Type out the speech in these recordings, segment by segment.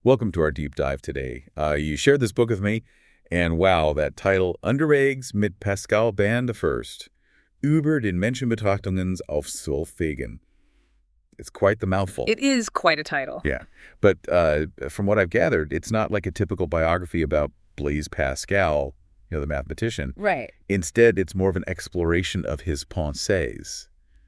Welcome to our deep dive today. You shared this book with me, and wow, that title, Unterwegs mit Pascal Band the First, Über den Menschenbetrachtungen auf Solfegen. It's quite the mouthful. It is quite a title. Yeah, but from what I've gathered, it's not like a typical biography about Blaise Pascal, the mathematician. Right. Instead, it's more of an exploration of his pensées.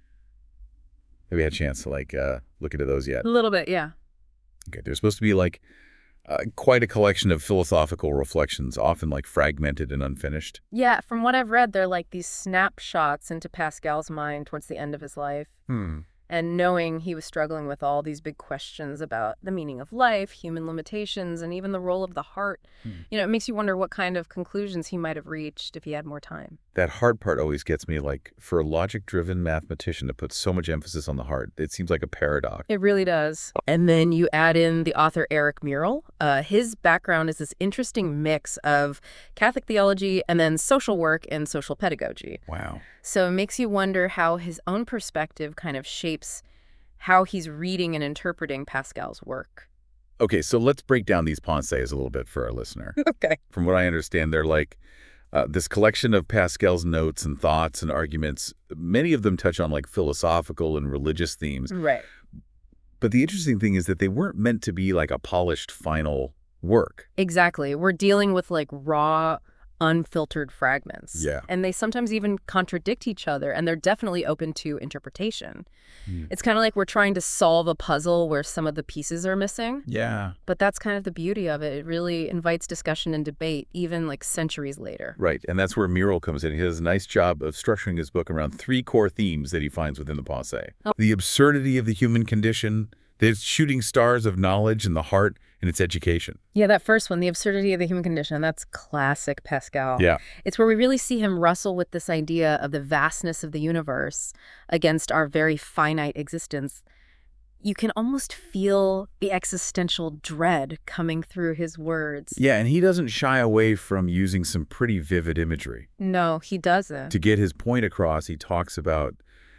Have you had a chance to look into those yet? A little bit, yeah. Okay, there's supposed to be quite a collection of philosophical reflections, often fragmented and unfinished. Yeah, from what I've read, they're like these snapshots into Pascal's mind towards the end of his life. And knowing he was struggling with all these big questions about the meaning of life, human limitations, and even the role of the heart, it makes you wonder what kind of conclusions he might have reached if he had more time. That heart part always gets me, for a logic-driven mathematician to put so much emphasis on the heart, it seems like a paradox. It really does. And then you add in the author Eric Murrell. His background is this interesting mix of Catholic theology and then social work and social pedagogy. Wow. So it makes you wonder how his own perspective kind of shapes how he's reading and interpreting Pascal's work. Okay, so let's break down these pensées a little bit for our listener. Okay. From what I understand, they're this collection of Pascal's notes and thoughts and arguments. Many of them touch on philosophical and religious themes. Right. But the interesting thing is that they weren't meant to be a polished final work. Exactly. We're dealing with raw, unfiltered fragments. Yeah. And they sometimes even contradict each other, and they're definitely open to interpretation. It's kind of like we're trying to solve a puzzle where some of the pieces are missing. Yeah. But that's kind of the beauty of it. It really invites discussion and debate, even centuries later. Right, and that's where Murrell comes in. He does a nice job of structuring his book around three core themes that he finds within the pensée. The absurdity of the human condition, the shooting stars of knowledge and the heart, and its education. Yeah, that first one, the absurdity of the human condition, that's classic Pascal. Yeah. It's where we really see him wrestle with this idea of the vastness of the universe against our very finite existence. You can almost feel the existential dread coming through his words. Yeah, and he doesn't shy away from using some pretty vivid imagery. No, he doesn't. To get his point across, he talks about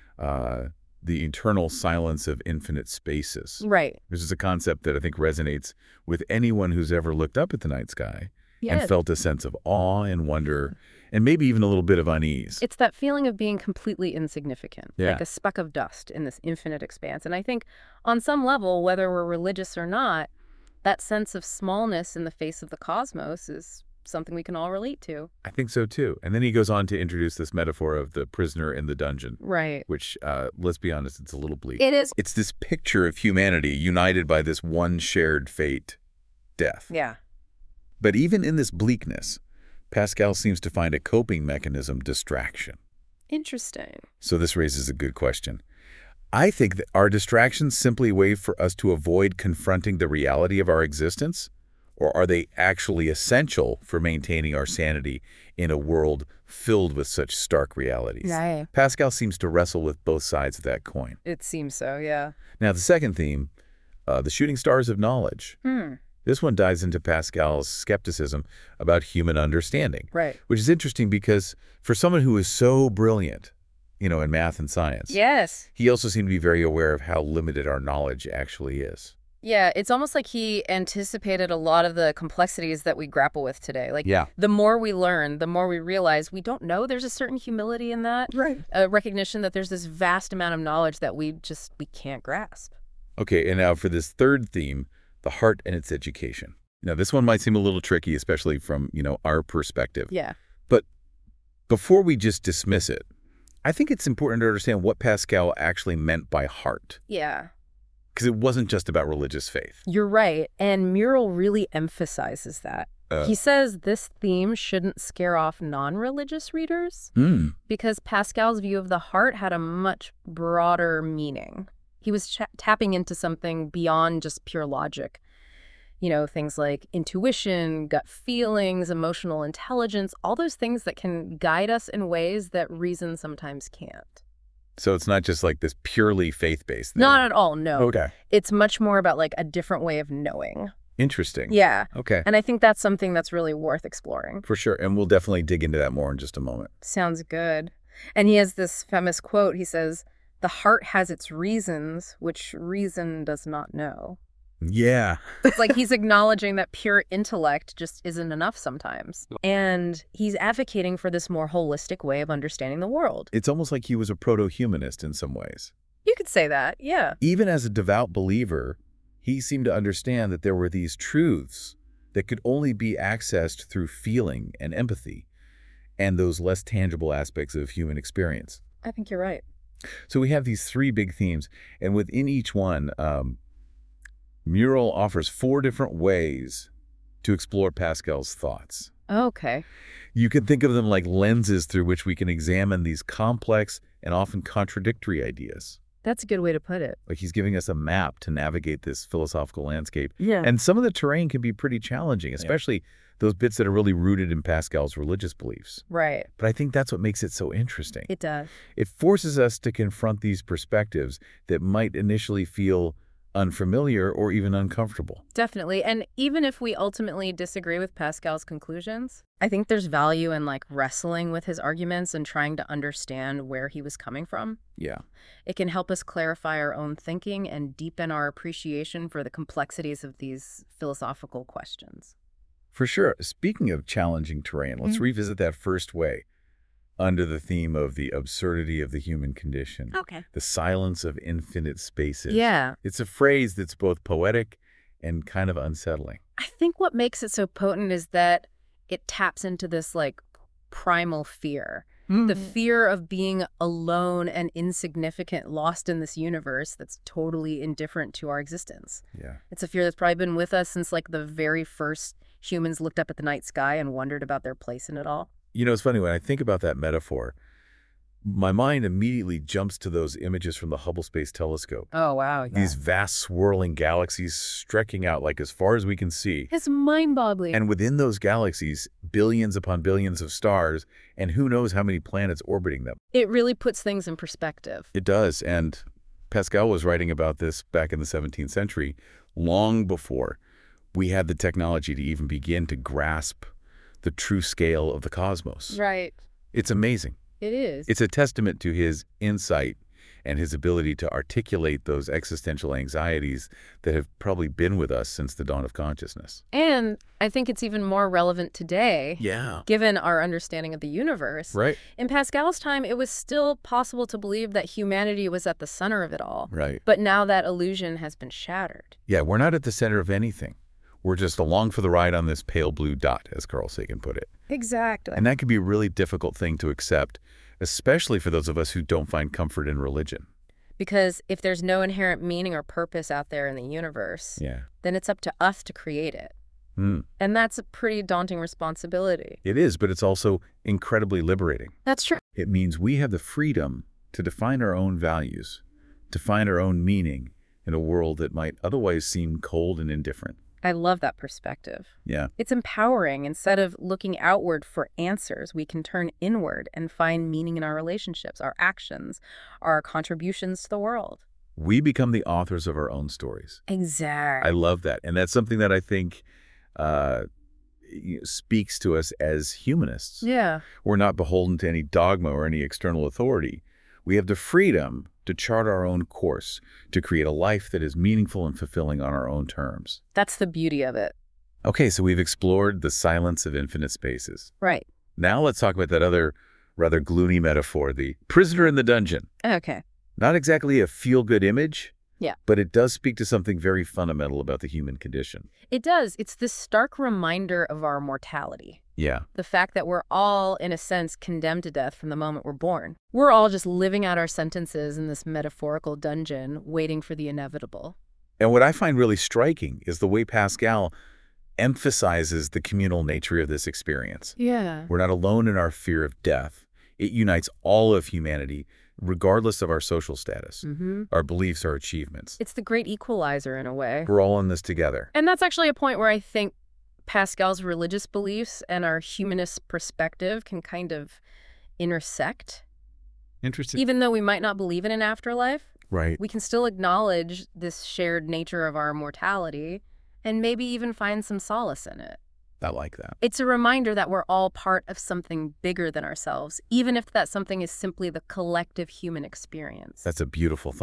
the eternal silence of infinite spaces. Right. This is a concept that I think resonates with anyone who's ever looked up at the night sky and felt a sense of awe and wonder and maybe even a little bit of unease. It's that feeling of being completely insignificant, Yeah. like a speck of dust in this infinite expanse. And I think on some level, whether we're religious or not, that sense of smallness in the face of the cosmos is something we can all relate to. I think so, too. And then he goes on to introduce this metaphor of the prisoner in the dungeon. Right. Which, let's be honest, it's a little bleak. It is. It's this picture of humanity united by this one shared fate, death. Yeah. But even in this bleakness, Pascal seems to find a coping mechanism, distraction. Interesting. So this raises a good question. I think that are distractions simply a way for us to avoid confronting the reality of our existence? Or are they actually essential for maintaining our sanity in a world filled with such stark realities? Right. Pascal seems to wrestle with both sides of that coin. It seems so, yeah. Now, the second theme, the shooting stars of knowledge. This one dives into Pascal's skepticism about human understanding. Right. Which is interesting because for someone who is so brilliant, in math and science, Yes. he also seemed to be very aware of how limited our knowledge actually is. Yeah, it's almost like he anticipated a lot of the complexities that we grapple with today. Yeah. The more we learn, the more we realize we don't know. There's a certain humility in that. Right. A recognition that there's this vast amount of knowledge that we can't grasp. Okay, and now for this third theme, the heart and its education. Now, this one might seem a little tricky, especially from, our perspective. Yeah. But before we just dismiss it, I think it's important to understand what Pascal actually meant by heart. Yeah. Because it wasn't just about religious faith. You're right. And Murrell really emphasizes that. He says this theme shouldn't scare off non-religious readers because Pascal's view of the heart had a much broader meaning. He was tapping into something beyond just pure logic. Things like intuition, gut feelings, emotional intelligence, all those things that can guide us in ways that reason sometimes can't. So it's not just this purely faith-based thing. Not at all, no. Okay. It's much more about a different way of knowing. Interesting. Yeah. Okay. And I think that's something that's really worth exploring. For sure. And we'll definitely dig into that more in just a moment. Sounds good. And he has this famous quote. He says, "The heart has its reasons, which reason does not know." Yeah. It's like he's acknowledging that pure intellect just isn't enough sometimes. And he's advocating for this more holistic way of understanding the world. It's almost like he was a proto-humanist in some ways. You could say that, yeah. Even as a devout believer, he seemed to understand that there were these truths that could only be accessed through feeling and empathy and those less tangible aspects of human experience. I think you're right. So we have these three big themes, and within each one, Murrell offers 4 different ways to explore Pascal's thoughts. Okay. You can think of them like lenses through which we can examine these complex and often contradictory ideas. That's a good way to put it. Like he's giving us a map to navigate this philosophical landscape. Yeah. And some of the terrain can be pretty challenging, especially those bits that are really rooted in Pascal's religious beliefs. Right. But I think that's what makes it so interesting. It does. It forces us to confront these perspectives that might initially feel unfamiliar or even uncomfortable. Definitely. And even if we ultimately disagree with Pascal's conclusions, I think there's value in like wrestling with his arguments and trying to understand where he was coming from. Yeah. It can help us clarify our own thinking and deepen our appreciation for the complexities of these philosophical questions. For sure. Speaking of challenging terrain, let's revisit that first way under the theme of the absurdity of the human condition. Okay. The silence of infinite spaces. Yeah. It's a phrase that's both poetic and kind of unsettling. I think what makes it so potent is that it taps into this like primal fear. The fear of being alone and insignificant, lost in this universe that's totally indifferent to our existence. Yeah. It's a fear that's probably been with us since like the very first humans looked up at the night sky and wondered about their place in it all. You know, it's funny, when I think about that metaphor, my mind immediately jumps to those images from the Hubble Space Telescope. Oh, wow. Yeah. These vast swirling galaxies stretching out like as far as we can see. It's mind-boggling. And within those galaxies, billions upon billions of stars, and who knows how many planets orbiting them. It really puts things in perspective. It does, and Pascal was writing about this back in the 17th century, long before we had the technology to even begin to grasp the true scale of the cosmos. Right. It's amazing. It is. It's a testament to his insight and his ability to articulate those existential anxieties that have probably been with us since the dawn of consciousness. And I think it's even more relevant today. Yeah. Given our understanding of the universe. Right. In Pascal's time, it was still possible to believe that humanity was at the center of it all. Right. But now that illusion has been shattered. Yeah, we're not at the center of anything. We're just along for the ride on this pale blue dot, as Carl Sagan put it. Exactly. And that can be a really difficult thing to accept, especially for those of us who don't find comfort in religion. Because if there's no inherent meaning or purpose out there in the universe, then it's up to us to create it. And that's a pretty daunting responsibility. It is, but it's also incredibly liberating. That's true. It means we have the freedom to define our own values, to find our own meaning in a world that might otherwise seem cold and indifferent. I love that perspective. Yeah. It's empowering. Instead of looking outward for answers, we can turn inward and find meaning in our relationships, our actions, our contributions to the world. We become the authors of our own stories. Exactly. I love that. And that's something that I think speaks to us as humanists. Yeah. We're not beholden to any dogma or any external authority. We have the freedom to chart our own course, to create a life that is meaningful and fulfilling on our own terms. That's the beauty of it. Okay, so we've explored the silence of infinite spaces. Right. Now let's talk about that other rather gloomy metaphor, the prisoner in the dungeon. Okay. Not exactly a feel-good image, yeah, but it does speak to something very fundamental about the human condition. It does. It's this stark reminder of our mortality. Yeah. The fact that we're all, in a sense, condemned to death from the moment we're born. We're all just living out our sentences in this metaphorical dungeon, waiting for the inevitable. And what I find really striking is the way Pascal emphasizes the communal nature of this experience. Yeah. We're not alone in our fear of death. It unites all of humanity, regardless of our social status, our beliefs, our achievements. It's the great equalizer in a way. We're all in this together. And that's actually a point where I think Pascal's religious beliefs and our humanist perspective can kind of intersect. Interesting. Even though we might not believe in an afterlife, right, we can still acknowledge this shared nature of our mortality and maybe even find some solace in it. I like that. It's a reminder that we're all part of something bigger than ourselves, even if that something is simply the collective human experience. That's a beautiful thought.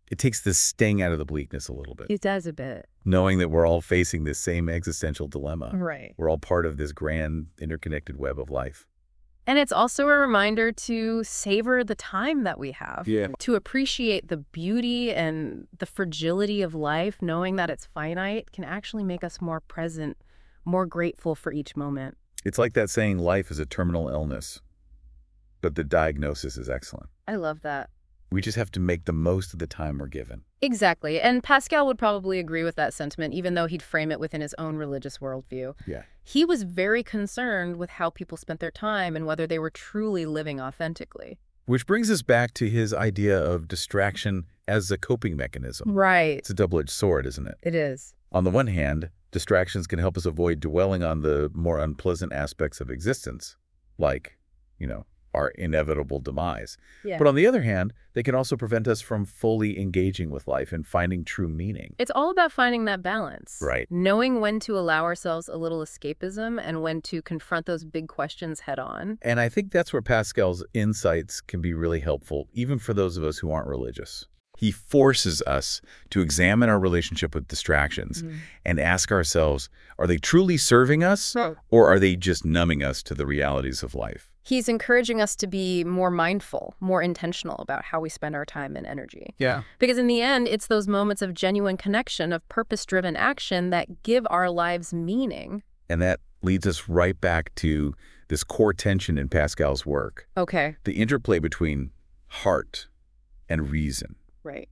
It takes the sting out of the bleakness a little bit, It does a bit. knowing that we're all facing this same existential dilemma. Right. We're all part of this grand interconnected web of life. And it's also a reminder to savor the time that we have. Yeah. To appreciate the beauty and the fragility of life, knowing that it's finite, can actually make us more present, more grateful for each moment. It's like that saying, life is a terminal illness, but the diagnosis is excellent. I love that. We just have to make the most of the time we're given. Exactly. And Pascal would probably agree with that sentiment, even though he'd frame it within his own religious worldview. Yeah. He was very concerned with how people spent their time and whether they were truly living authentically. Which brings us back to his idea of distraction as a coping mechanism. Right. It's a double-edged sword, isn't it? It is. On the one hand, distractions can help us avoid dwelling on the more unpleasant aspects of existence, like, our inevitable demise. Yeah. But on the other hand, they can also prevent us from fully engaging with life and finding true meaning. It's all about finding that balance. Right. Knowing when to allow ourselves a little escapism and when to confront those big questions head on. And I think that's where Pascal's insights can be really helpful, even for those of us who aren't religious. He forces us to examine our relationship with distractions and ask ourselves, are they truly serving us, or are they just numbing us to the realities of life? He's encouraging us to be more mindful, more intentional about how we spend our time and energy. Yeah. Because in the end, it's those moments of genuine connection, of purpose-driven action that give our lives meaning. And that leads us right back to this core tension in Pascal's work. Okay. The interplay between heart and reason. Right.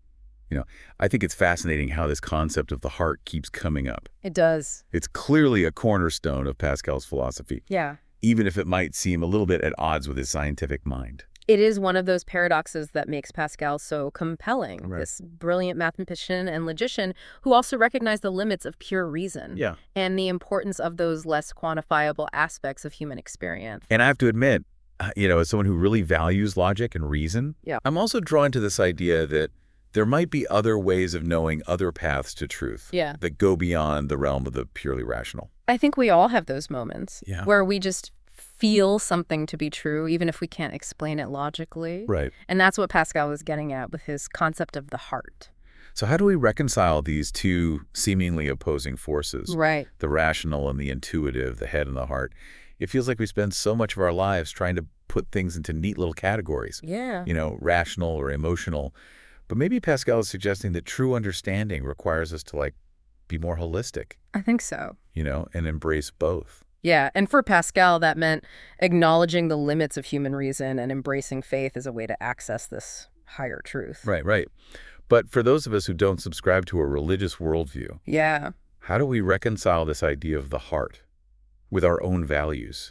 I think it's fascinating how this concept of the heart keeps coming up. It does. It's clearly a cornerstone of Pascal's philosophy, Yeah. even if it might seem a little bit at odds with his scientific mind. It is one of those paradoxes that makes Pascal so compelling. Right. This brilliant mathematician and logician who also recognized the limits of pure reason. Yeah. And the importance of those less quantifiable aspects of human experience. And I have to admit, as someone who really values logic and reason, Yeah. I'm also drawn to this idea that there might be other ways of knowing, other paths to truth that go beyond the realm of the purely rational. I think we all have those moments where we just feel something to be true, even if we can't explain it logically. Right. And that's what Pascal was getting at with his concept of the heart. So how do we reconcile these two seemingly opposing forces? Right. The rational and the intuitive, the head and the heart. It feels like we spend so much of our lives trying to put things into neat little categories. Yeah. Rational or emotional. But maybe Pascal is suggesting that true understanding requires us to, be more holistic. I think so. And embrace both. Yeah, and for Pascal, that meant acknowledging the limits of human reason and embracing faith as a way to access this higher truth. Right. But for those of us who don't subscribe to a religious worldview, Yeah. how do we reconcile this idea of the heart with our own values?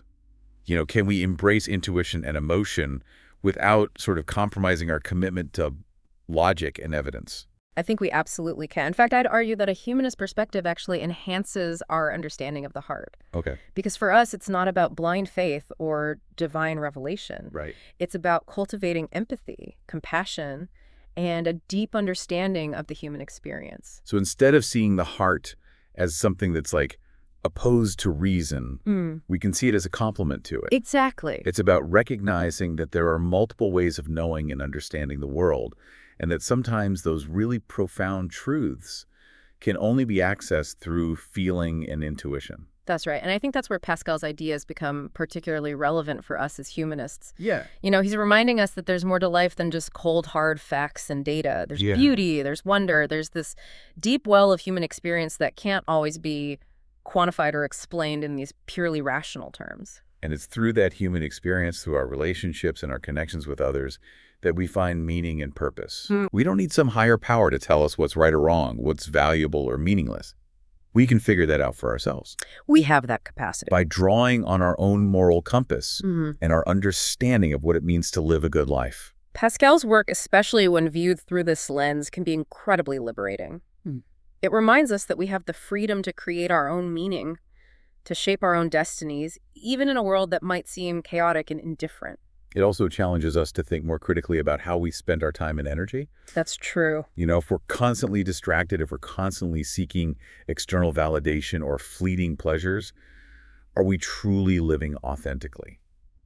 Can we embrace intuition and emotion without sort of compromising our commitment to logic and evidence? I think we absolutely can. In fact, I'd argue that a humanist perspective actually enhances our understanding of the heart. Okay. Because for us, it's not about blind faith or divine revelation. Right. It's about cultivating empathy, compassion, and a deep understanding of the human experience. So instead of seeing the heart as something that's opposed to reason, we can see it as a complement to it. Exactly. It's about recognizing that there are multiple ways of knowing and understanding the world, and that sometimes those really profound truths can only be accessed through feeling and intuition. That's right. And I think that's where Pascal's ideas become particularly relevant for us as humanists. Yeah. He's reminding us that there's more to life than just cold, hard facts and data. There's beauty, there's wonder, there's this deep well of human experience that can't always be quantified or explained in these purely rational terms. And it's through that human experience, through our relationships and our connections with others, that we find meaning and purpose. We don't need some higher power to tell us what's right or wrong, what's valuable or meaningless. We can figure that out for ourselves. We have that capacity. By drawing on our own moral compass and our understanding of what it means to live a good life. Pascal's work, especially when viewed through this lens, can be incredibly liberating. It reminds us that we have the freedom to create our own meaning, to shape our own destinies, even in a world that might seem chaotic and indifferent. It also challenges us to think more critically about how we spend our time and energy. That's true. If we're constantly distracted, if we're constantly seeking external validation or fleeting pleasures, are we truly living authentically?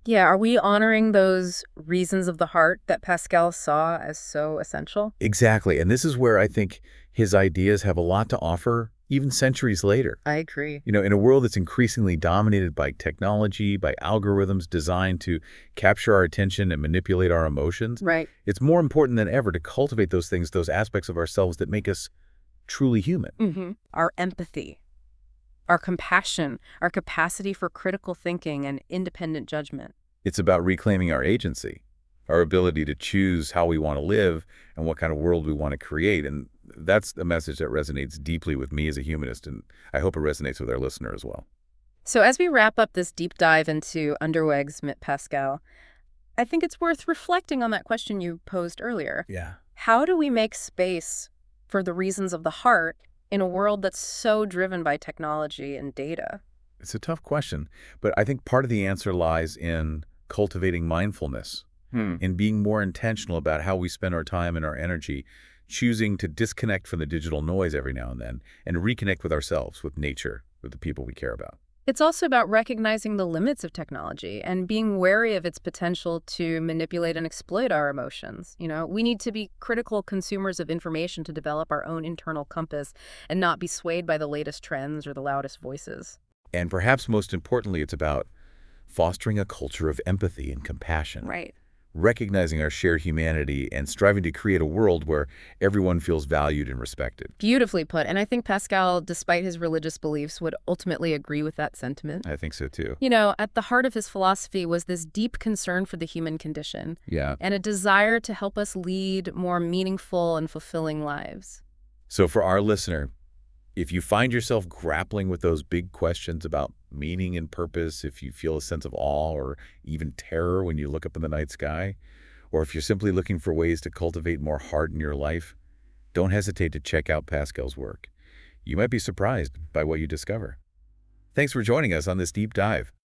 Yeah, are we honoring those reasons of the heart that Pascal saw as so essential? Exactly, and this is where I think his ideas have a lot to offer, even centuries later. I agree. In a world that's increasingly dominated by technology, by algorithms designed to capture our attention and manipulate our emotions, Right. it's more important than ever to cultivate those things, those aspects of ourselves that make us truly human. Our empathy, our compassion, our capacity for critical thinking and independent judgment. It's about reclaiming our agency, our ability to choose how we want to live and what kind of world we want to create. And that's a message that resonates deeply with me as a humanist, and I hope it resonates with our listener as well. So as we wrap up this deep dive into Underweg's Mit Pascal, I think it's worth reflecting on that question you posed earlier. Yeah. How do we make space for the reasons of the heart in a world that's so driven by technology and data? It's a tough question, but I think part of the answer lies in cultivating mindfulness, in being more intentional about how we spend our time and our energy, choosing to disconnect from the digital noise every now and reconnect with ourselves, with nature, with the people we care about. It's also about recognizing the limits of technology and being wary of its potential to manipulate and exploit our emotions. We need to be critical consumers of information to develop our own internal compass and not be swayed by the latest trends or the loudest voices. And perhaps most importantly, it's about fostering a culture of empathy and compassion, Right. recognizing our shared humanity and striving to create a world where everyone feels valued and respected. Beautifully put. And I think Pascal, despite his religious beliefs, would ultimately agree with that sentiment. I think so too. At the heart of his philosophy was this deep concern for the human condition Yeah. and a desire to help us lead more meaningful and fulfilling lives. So for our listener, if you find yourself grappling with those big questions about meaning and purpose, if you feel a sense of awe or even terror when you look up in the night sky, or if you're simply looking for ways to cultivate more heart in your life, don't hesitate to check out Pascal's work. You might be surprised by what you discover. Thanks for joining us on this deep dive.